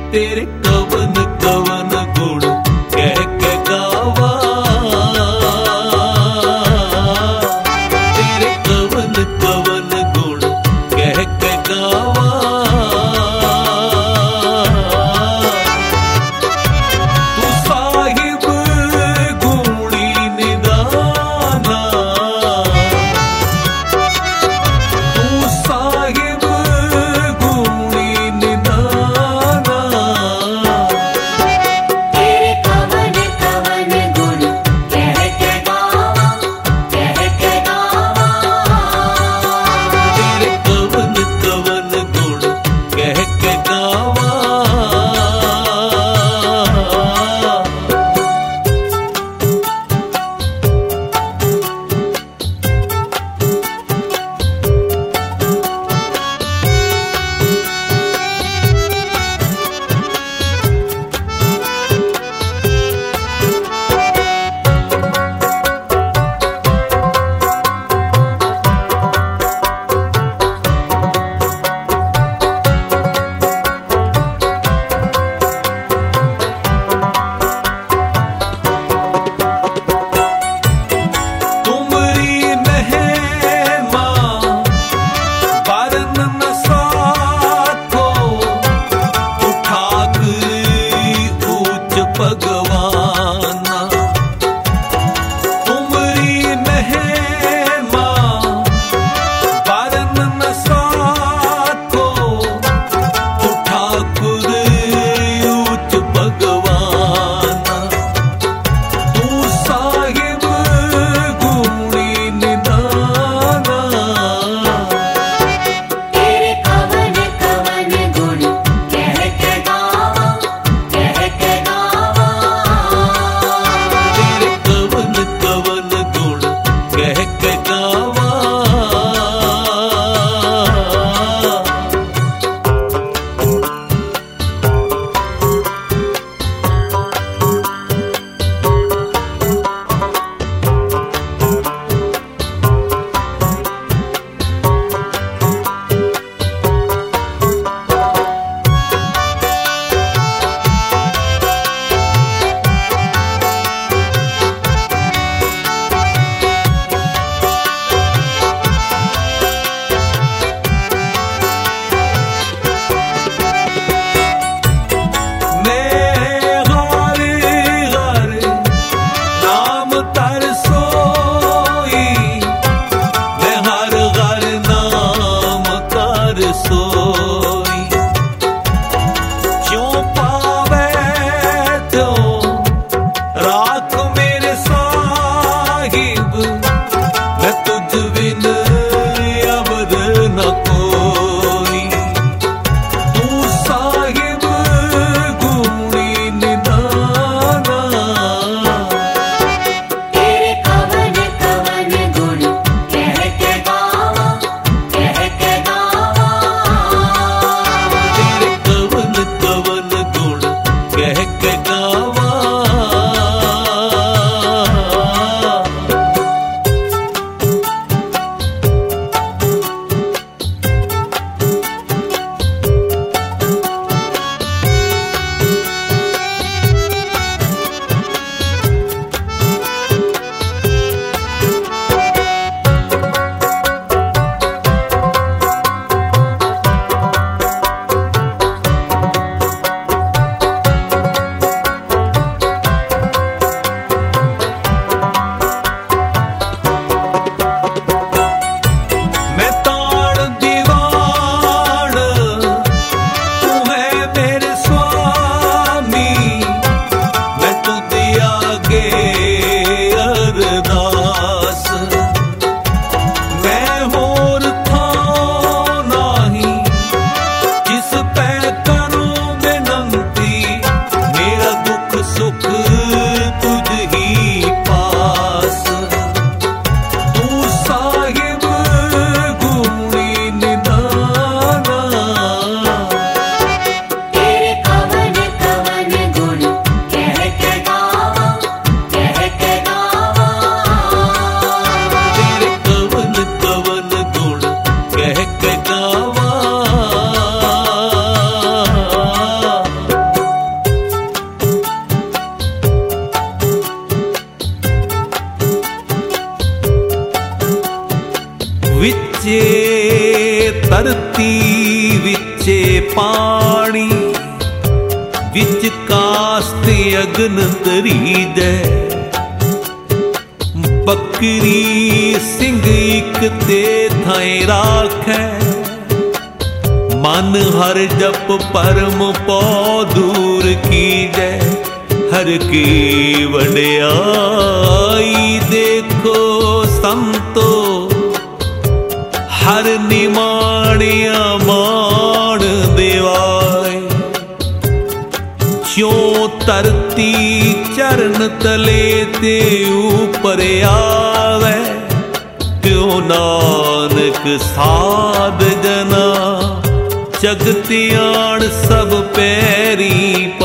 तेरे कवन कवन गुण कह के गावा, तेरे कवन कवन गुण कह के गावा। तू साहिब गुणी निदाना, तू साहिब गुणी निदाना। तेरे कवन कवन गुण कह के गावा, कह के गावा। तेरे कवन कवन गुण कह के गावा। तुमरी महिमा बरन न साको, उठाक ऊंच भगवाना। तुमरी महिमा बरन न साको, उठाक ऊंच भगवाना। तू साहिब गुणी निदाना, तेरे कवन कवन गुण कह के गावा, कह के गावा। तेरे कवन कवन गुण कह के गावा। मैं हर हर नाम तर सोई, मैं हर हर नाम कर सोई। क्यों पावे त्यों राख मेरे साहिब, मैं तुझ बिन अबद न कोई। तू साहिब गुणी निदाना, तेरे कवन कवन गुण कह के गावा, कह के गावा। तेरे कवन कवन गुण कह के गावा। मैं ताड़ दीवान, तू है मेरे स्वामी। मैं तुझे आगे अरदास, मैं होर था नाही जिस पै करूं विनंती। मेरा दुख सुख तुझ ही पास। तू साहिब गुणी निदाना, तेरे विच कास्ते अग्न तरीजै। बकरी सिंह इक ते थाए राखै, मन हर जप परम पौ दूर कीजै। हर की वडियाई देखो संतो, हर निमाणिया मान देवाय। ज्यों धरती चरण तले ते ऊपर आवे, त्यों नानक साध जना जगतियाण सब पैरी